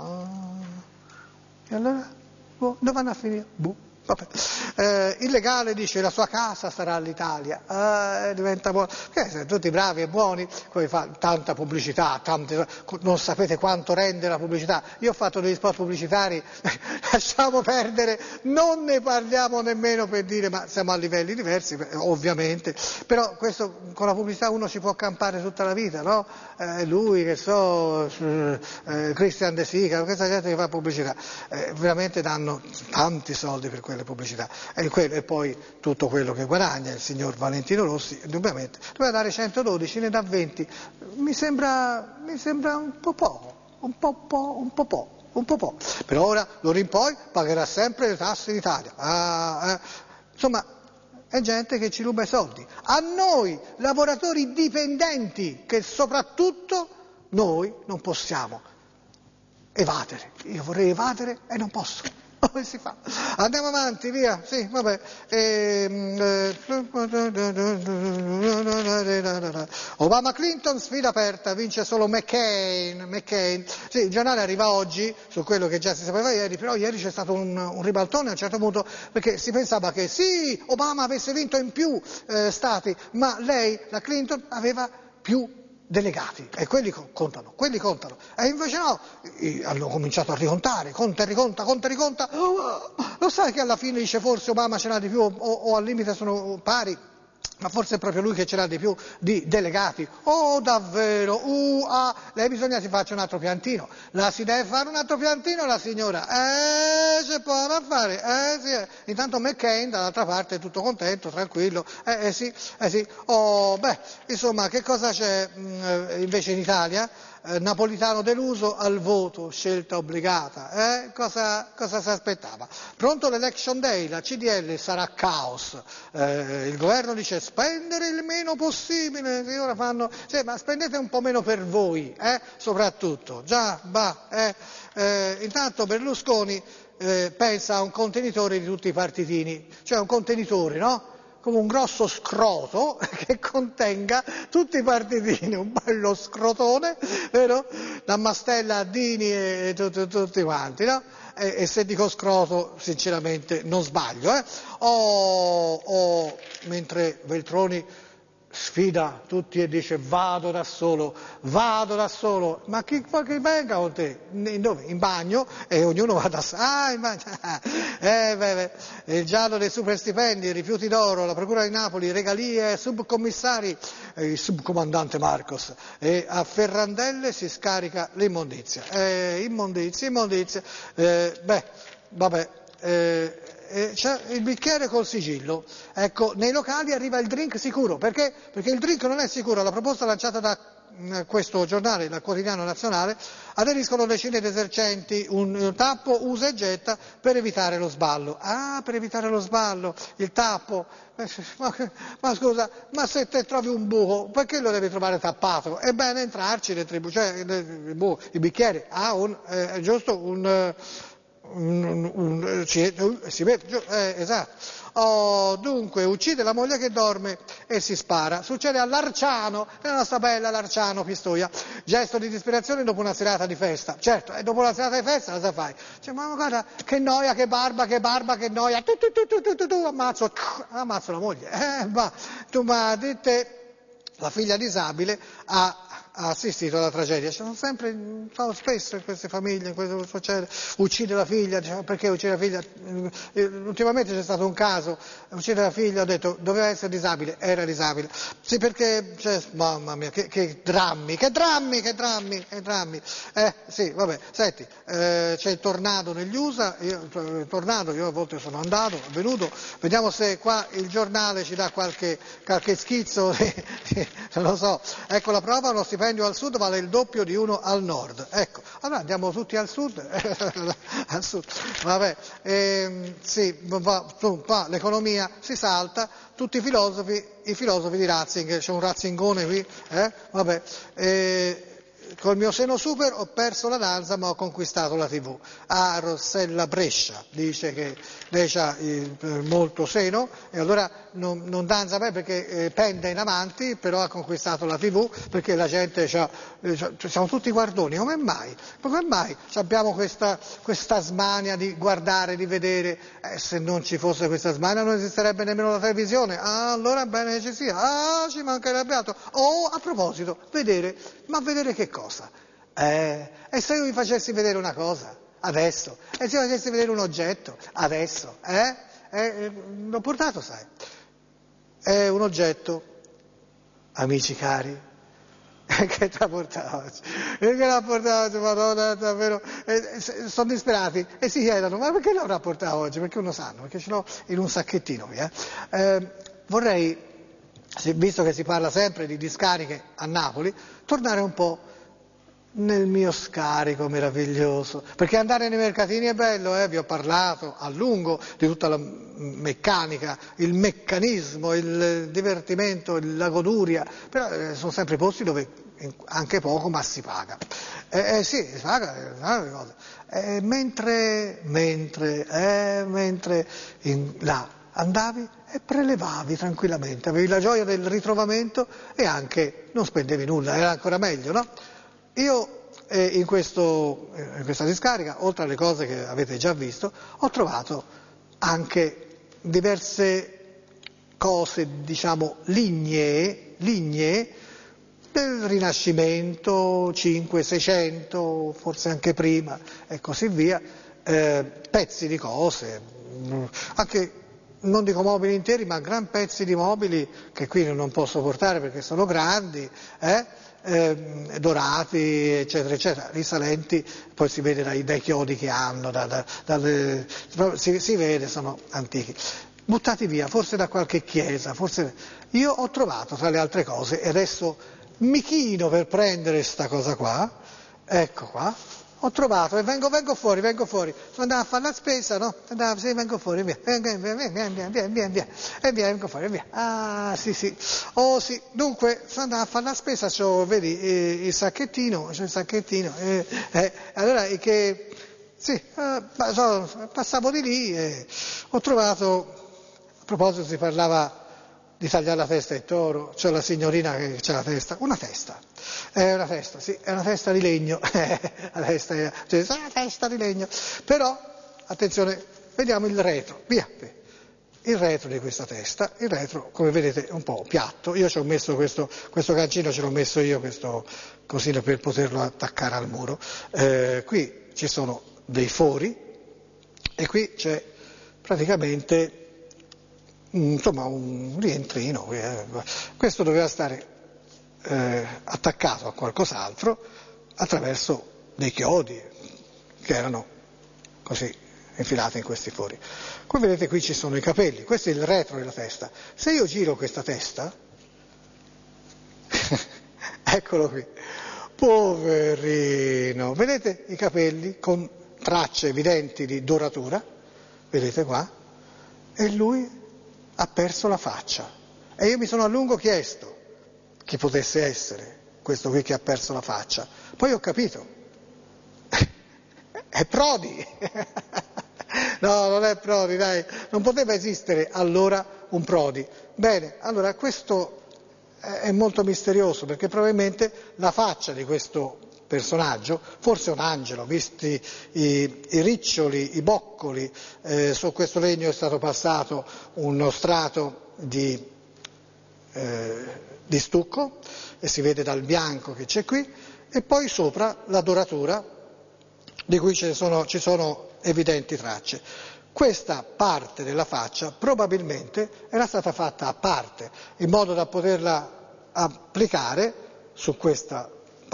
E allora? Dove vanno a finire? Vabbè. Il legale dice la sua casa sarà all'Italia, diventa buono, perché siete tutti bravi e buoni, poi fa tanta pubblicità, non sapete quanto rende la pubblicità. Io ho fatto degli spot pubblicitari, lasciamo perdere, non ne parliamo nemmeno per dire, ma siamo a livelli diversi ovviamente, però questo con la pubblicità uno ci può campare tutta la vita, no? Lui che so, Christian De Sica, questa gente che fa pubblicità, veramente danno tanti soldi per quelle pubblicità e poi tutto quello che guadagna il signor Valentino Rossi indubbiamente doveva dare 112, ne dà 20, mi sembra un po' poco, però ora d'ora in poi pagherà sempre le tasse in Italia, insomma è gente che ci ruba i soldi, a noi lavoratori dipendenti che soprattutto noi non possiamo evadere, io vorrei evadere e non posso. Come si fa? Andiamo avanti, via, sì, vabbè. Obama Clinton, sfida aperta, vince solo McCain. Sì, il giornale arriva oggi su quello che già si sapeva ieri, però ieri c'è stato un ribaltone a un certo punto, perché si pensava che sì, Obama avesse vinto in più stati, ma lei, la Clinton, aveva più delegati, e quelli contano, e invece no, hanno cominciato a ricontare, conta, lo sai che alla fine dice forse Obama ce n'ha di più o al limite sono pari, ma forse è proprio lui che ce l'ha di più di delegati. Oh davvero, lei bisogna si faccia un altro piantino, si deve fare un altro piantino la signora, c'è poco da fare, sì. Intanto McCain dall'altra parte è tutto contento, tranquillo, sì, insomma che cosa c'è invece in Italia? Napolitano deluso al voto, scelta obbligata, cosa si aspettava? Pronto l'election day, la CDL sarà caos, il governo dice spendere il meno possibile, sì, ora fanno, sì, ma spendete un po' meno per voi, soprattutto, intanto Berlusconi pensa a un contenitore di tutti i partitini, cioè un contenitore, no? Come un grosso scroto che contenga tutti i partitini, un bello scrotone, vero? Da Mastella a Dini e tutti quanti, no? E se dico scroto, sinceramente non sbaglio, mentre Veltroni sfida tutti e dice vado da solo, ma chi vuoi che venga con te? Dove? In bagno? E ognuno va da solo, in bagno, il giallo dei super stipendi, rifiuti d'oro, la procura di Napoli, regalie, subcommissari, il subcomandante Marcos, e a Ferrandelle si scarica l'immondizia, immondizie, c'è il bicchiere col sigillo, ecco, nei locali arriva il drink sicuro, perché il drink non è sicuro, la proposta lanciata da questo giornale, dal Quotidiano Nazionale, aderiscono decine di esercenti, un tappo usa e getta per evitare lo sballo. Per evitare lo sballo, il tappo, ma scusa, ma se te trovi un buco, perché lo devi trovare tappato? È bene entrarci, il bicchiere ha giusto si mette giù, esatto. Oh, dunque uccide la moglie che dorme e si spara. Succede all'Arciano, nella nostra bella l'Arciano Pistoia. Gesto di disperazione dopo una serata di festa. Certo, e dopo una serata di festa cosa fai? Cioè, ma guarda che noia, che barba, che noia. Ammazzo la moglie. Ma dite, la figlia disabile ha assistito alla tragedia. Ci sono sempre, spesso in queste famiglie, questo succede, uccide la figlia, diciamo, perché uccide la figlia? Ultimamente c'è stato un caso, uccide la figlia, ho detto, doveva essere disabile, era disabile. Sì, perché, mamma mia, che drammi. Sì, vabbè, senti, c'è il tornado negli USA, io a volte sono andato, venuto, vediamo se qua il giornale ci dà qualche schizzo, non lo so, ecco la prova, uno stipendio al sud vale il doppio di uno al nord, ecco, allora andiamo tutti al sud, vabbè, sì, l'economia si salta, tutti i filosofi di Ratzinger, c'è un Ratzingone qui, vabbè, col mio seno super ho perso la danza ma ho conquistato la TV. Rossella Brescia dice che lei ha molto seno e allora non danza mai perché pende in avanti, però ha conquistato la TV perché la gente siamo tutti guardoni. Come mai abbiamo questa smania di guardare, di vedere? Se non ci fosse questa smania non esisterebbe nemmeno la televisione. Allora è bene che ci sia. Ci mancherebbe altro. A proposito, vedere, ma vedere che cosa? E se io vi facessi vedere una cosa? Adesso. E se io facessi vedere un oggetto? Adesso. L'ho portato, sai. È un oggetto, amici cari, che ti ha portato oggi? Che l'ha portato oggi, Madonna, davvero? Sono disperati e si chiedono, ma perché l'avrà portato oggi? Perché non sanno, perché ce l'ho in un sacchettino qui. Vorrei, visto che si parla sempre di discariche a Napoli, tornare un po' nel mio scarico meraviglioso, perché andare nei mercatini è bello, vi ho parlato a lungo di tutta la meccanica, il meccanismo, il divertimento, la goduria, però sono sempre posti dove anche poco ma si paga. Sì, si paga, mentre là andavi e prelevavi tranquillamente, avevi la gioia del ritrovamento e anche non spendevi nulla, era ancora meglio, no? Io in questa discarica, oltre alle cose che avete già visto, ho trovato anche diverse cose, diciamo, lignee del Rinascimento, 500, 600, forse anche prima e così via, pezzi di cose, anche non dico mobili interi, ma gran pezzi di mobili che qui non posso portare perché sono grandi, dorati, eccetera, eccetera, risalenti, poi si vede dai chiodi che hanno, si vede, sono antichi. Buttati via, forse da qualche chiesa, forse. Io ho trovato, tra le altre cose, e adesso mi chino per prendere sta cosa qua, ecco qua, ho trovato e vengo fuori, sono andato a fare la spesa, no? Sì, vengo fuori, via, vengo fuori, via. Sì. Oh sì, dunque, sono andato a fare la spesa, vedi, il sacchettino, allora passavo di lì e ho trovato, a proposito si parlava di tagliare la testa del toro, c'è la signorina che c'ha la testa, una testa, è una testa di legno, una testa di legno, però, attenzione, vediamo il retro, via, il retro di questa testa, il retro, come vedete, è un po' piatto, io ci ho messo questo gancino, ce l'ho messo io, questo così per poterlo attaccare al muro, qui ci sono dei fori e qui c'è praticamente insomma un rientrino, questo doveva stare attaccato a qualcos'altro attraverso dei chiodi che erano così infilati in questi fori. Come vedete qui ci sono i capelli, questo è il retro della testa. Se io giro questa testa, eccolo qui, poverino, vedete i capelli con tracce evidenti di doratura, vedete qua, e lui ha perso la faccia. E io mi sono a lungo chiesto chi potesse essere questo qui che ha perso la faccia. Poi ho capito, È Prodi! No, non è Prodi, dai, non poteva esistere allora un Prodi. Bene, allora questo è molto misterioso, perché probabilmente la faccia di questo personaggio, forse un angelo, visti i riccioli, i boccoli, su questo legno è stato passato uno strato di stucco, e si vede dal bianco che c'è qui, e poi sopra la doratura di cui ci sono evidenti tracce. Questa parte della faccia probabilmente era stata fatta a parte, in modo da poterla applicare su questa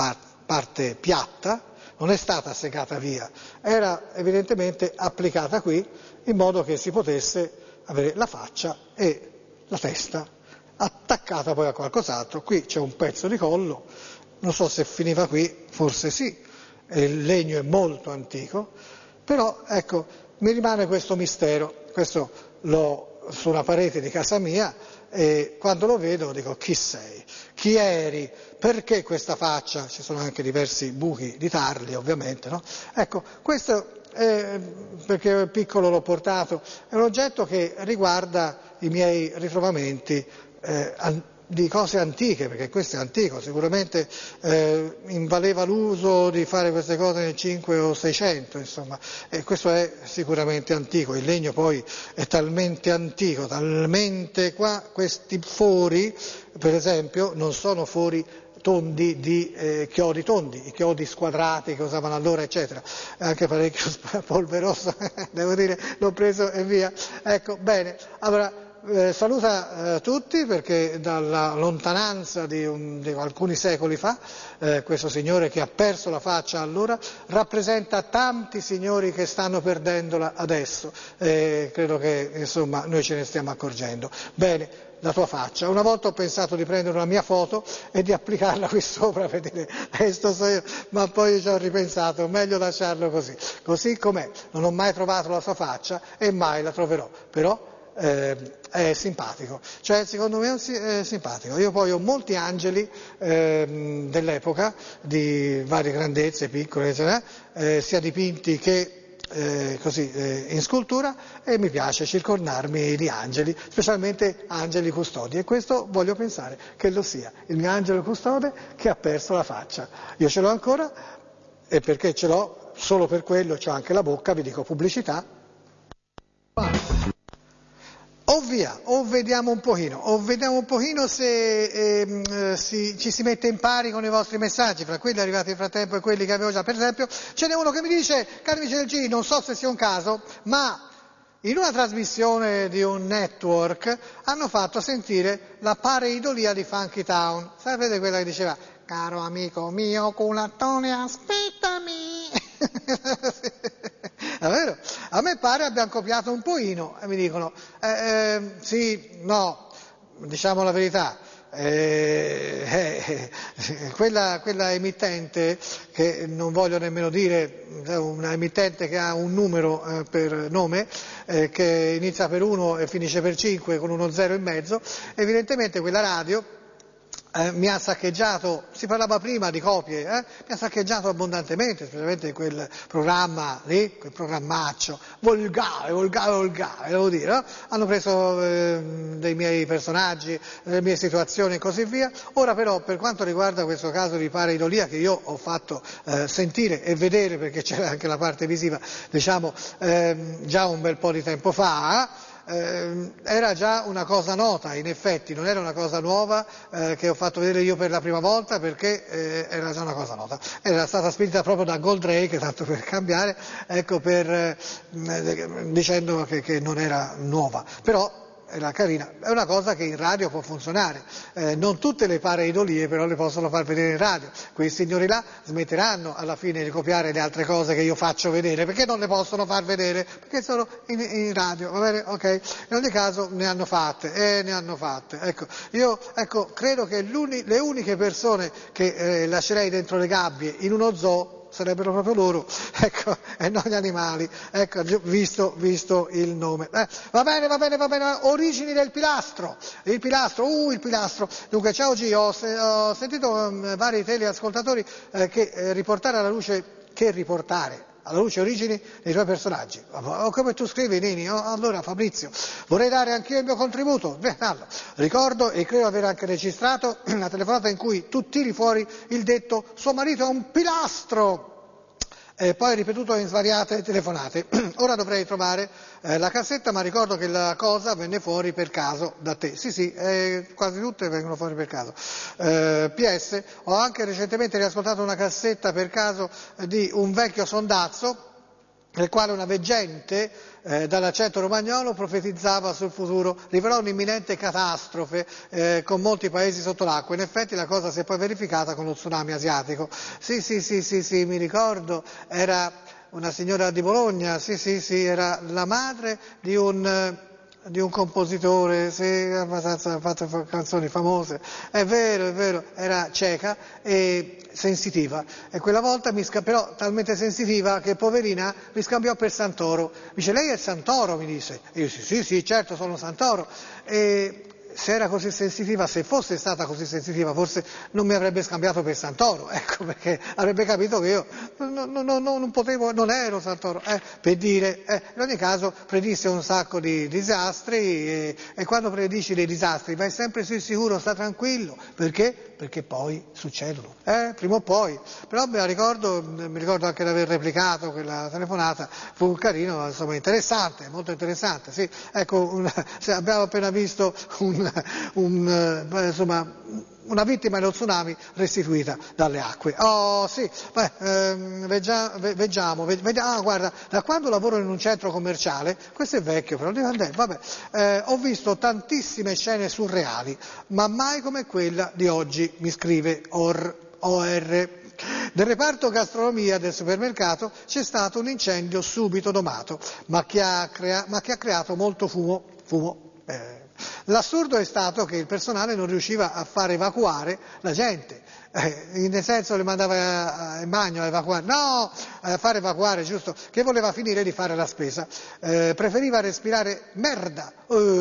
parte piatta, non è stata segata via, era evidentemente applicata qui, in modo che si potesse avere la faccia e la testa attaccata poi a qualcos'altro. Qui c'è un pezzo di collo, non so se finiva qui, forse sì, il legno è molto antico, però ecco, mi rimane questo mistero. Questo l'ho su una parete di casa mia, e quando lo vedo dico: chi sei? Chi eri? Perché questa faccia? Ci sono anche diversi buchi di tarli, ovviamente, no? Ecco, questo perché piccolo l'ho portato, è un oggetto che riguarda i miei ritrovamenti di cose antiche, perché questo è antico, sicuramente invaleva l'uso di fare queste cose nel 5 o 600, insomma, e questo è sicuramente antico. Il legno poi è talmente antico, talmente qua, questi fori, per esempio, non sono fori tondi di chiodi tondi, i chiodi squadrati che usavano allora, eccetera, anche parecchio polveroso, devo dire, l'ho preso e via. Ecco, bene, allora saluta tutti, perché dalla lontananza di alcuni secoli fa questo signore che ha perso la faccia allora rappresenta tanti signori che stanno perdendola adesso, credo che insomma noi ce ne stiamo accorgendo. Bene, la tua faccia. Una volta ho pensato di prendere una mia foto e di applicarla qui sopra per dire questo so io, ma poi ci ho ripensato, meglio lasciarlo così com'è. Non ho mai trovato la sua faccia e mai la troverò, però è simpatico, cioè secondo me è simpatico. Io poi ho molti angeli dell'epoca di varie grandezze, piccole, eccetera, sia dipinti che in scultura, e mi piace circondarmi di angeli, specialmente angeli custodi, e questo voglio pensare che lo sia, il mio angelo custode che ha perso la faccia. Io ce l'ho ancora, e perché ce l'ho, solo per quello c'ho anche la bocca, vi dico pubblicità. O via, o vediamo un pochino se ci si mette in pari con i vostri messaggi, fra quelli arrivati nel frattempo e quelli che avevo già. Per esempio, ce n'è uno che mi dice: cari amici del G, non so se sia un caso, ma in una trasmissione di un network hanno fatto sentire la pareidolia di Funky Town. Sapete quella che diceva: caro amico mio culattone, aspettami. È vero? A me pare abbiamo copiato un pochino, e mi dicono sì, no, diciamo la verità, quella emittente, che non voglio nemmeno dire, una emittente che ha un numero per nome, che inizia per 1 e finisce per 5 con uno 0 in mezzo, evidentemente quella radio mi ha saccheggiato, si parlava prima di copie, mi ha saccheggiato abbondantemente, specialmente quel programma lì, quel programmaccio, volgare, devo dire, no? Hanno preso dei miei personaggi, delle mie situazioni e così via. Ora però, per quanto riguarda questo caso di pareidolia, che io ho fatto sentire e vedere, perché c'era anche la parte visiva, diciamo, già un bel po' di tempo fa, era già una cosa nota, in effetti non era una cosa nuova che ho fatto vedere io per la prima volta, perché era già una cosa nota, era stata spinta proprio da Goldrake, tanto per cambiare, ecco, dicendo che non era nuova, però era carina, è una cosa che in radio può funzionare, non tutte le pareidolie però le possono far vedere in radio. Quei signori là smetteranno alla fine di copiare le altre cose che io faccio vedere, perché non le possono far vedere, perché sono in radio, va bene? Ok? In ogni caso ne hanno fatte, ecco, io credo che le uniche persone che lascerei dentro le gabbie in uno zoo sarebbero proprio loro, ecco, e non gli animali, ecco, visto il nome. Va bene, origini del pilastro, il pilastro. Dunque, ciao G, ho sentito vari teleascoltatori che riportare alla luce origini dei tuoi personaggi. O come tu scrivi, Nini? Allora, Fabrizio, vorrei dare anch'io il mio contributo. Ricordo e credo aver anche registrato una telefonata in cui tu tiri fuori il detto «suo marito è un pilastro», poi ripetuto in svariate telefonate. Ora dovrei trovare la cassetta, ma ricordo che la cosa venne fuori per caso da te. Sì, quasi tutte vengono fuori per caso. PS, ho anche recentemente riascoltato una cassetta per caso di un vecchio sondazzo nel quale una veggente dall'accento romagnolo profetizzava sul futuro, rivelò un'imminente catastrofe con molti paesi sotto l'acqua. In effetti la cosa si è poi verificata con lo tsunami asiatico. Sì, mi ricordo, era una signora di Bologna, sì, era la madre di un compositore, sì, abbastanza, ha fatto canzoni famose, è vero, era cieca e sensitiva, e quella volta però talmente sensitiva che poverina mi scambiò per Santoro. Mi dice, lei è Santoro, mi disse. E io sì, certo sono Santoro. E se era così sensitiva, se fosse stata così sensitiva, forse non mi avrebbe scambiato per Santoro, ecco, perché avrebbe capito che io non potevo, non ero Santoro, per dire. In ogni caso predisse un sacco di disastri e quando predici dei disastri vai sempre sul sicuro, sta tranquillo, perché? Perché poi succedono, prima o poi. Però mi ricordo anche di aver replicato quella telefonata, fu carino, insomma interessante, molto interessante, sì. Ecco, abbiamo appena visto una vittima dello tsunami restituita dalle acque. Oh sì, vediamo, guarda, da quando lavoro in un centro commerciale, questo è vecchio però, ho visto tantissime scene surreali, ma mai come quella di oggi, mi scrive OR. Nel reparto gastronomia del supermercato c'è stato un incendio subito domato, ma che ha creato molto fumo. L'assurdo è stato che il personale non riusciva a far evacuare la gente, nel senso le mandava in bagno a evacuare, no, a far evacuare, giusto, che voleva finire di fare la spesa, preferiva respirare merda,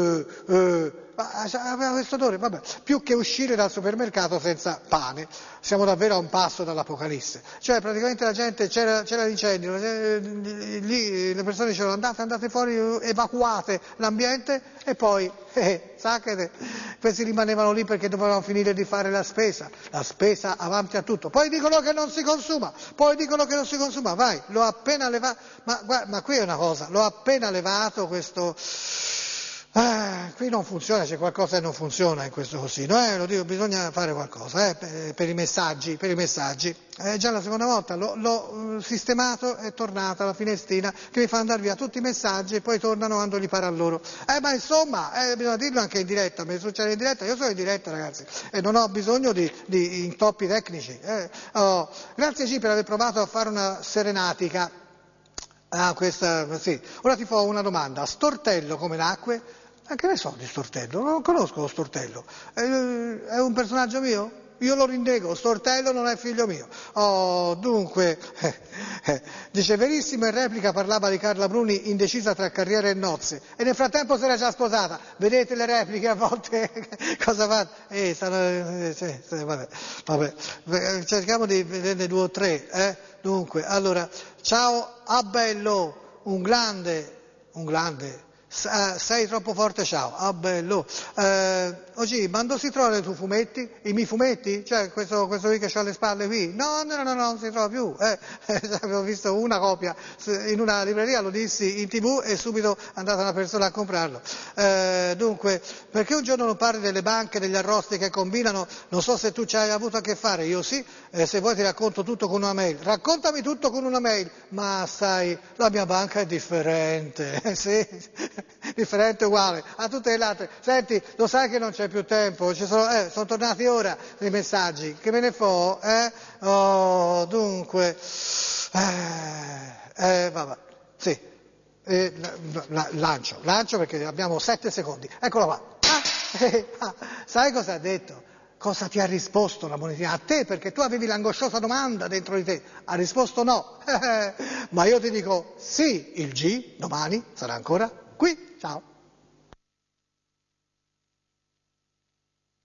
aveva questo odore, più che uscire dal supermercato senza pane. Siamo davvero a un passo dall'Apocalisse, cioè praticamente la gente, c'era l'incendio, lì le persone dicevano andate fuori, evacuate l'ambiente, e poi questi rimanevano lì perché dovevano finire di fare la spesa avanti a tutto, poi dicono che non si consuma, vai, l'ho appena levato, ma qui è una cosa, l'ho appena levato questo. Qui non funziona, c'è qualcosa che non funziona in questo così, lo dico, bisogna fare qualcosa per i messaggi, già la seconda volta l'ho sistemato, è tornata la finestrina che mi fa andare via tutti i messaggi e poi tornano quando gli pare a loro. Ma insomma, bisogna dirlo anche in diretta, mi succede in diretta, io sono in diretta ragazzi e non ho bisogno di intoppi tecnici. Grazie G per aver provato a fare una serenatica. Questa sì. Ora ti fa una domanda, Stortello come nacque? Che ne so di Stortello? Non conosco lo Stortello. È un personaggio mio? Io lo rinnego, Stortello non è figlio mio. Dunque, dice verissimo, in replica parlava di Carla Bruni indecisa tra carriera e nozze. E nel frattempo si era già sposata. Vedete le repliche a volte cosa fanno? Vabbè. Cerchiamo di vederne 2 o 3. Dunque, allora, ciao Abello, un grande. Sei troppo forte, ciao, bello. Oggi, ma non si trovano i tuoi fumetti? I miei fumetti? Cioè, questo qui che c'ha le spalle qui? No, non si trova più. Avevo visto una copia in una libreria, lo dissi in TV e subito è andata una persona a comprarlo. Dunque, perché un giorno non parli delle banche, degli arrosti che combinano? Non so se tu ci hai avuto a che fare, io sì, se vuoi ti racconto tutto con una mail. Raccontami tutto con una mail. Ma sai, la mia banca è differente, sì. Differente uguale a tutte le altre. Senti, lo sai che non c'è più tempo, sono tornati ora i messaggi, che me ne fo? Dunque vabbè, sì, lancio perché abbiamo 7 secondi, eccolo qua. Sai cosa ha detto? Cosa ti ha risposto la monetina? A te, perché tu avevi l'angosciosa domanda dentro di te, ha risposto no. Ma io ti dico sì, il G domani sarà ancora qui. Ciao.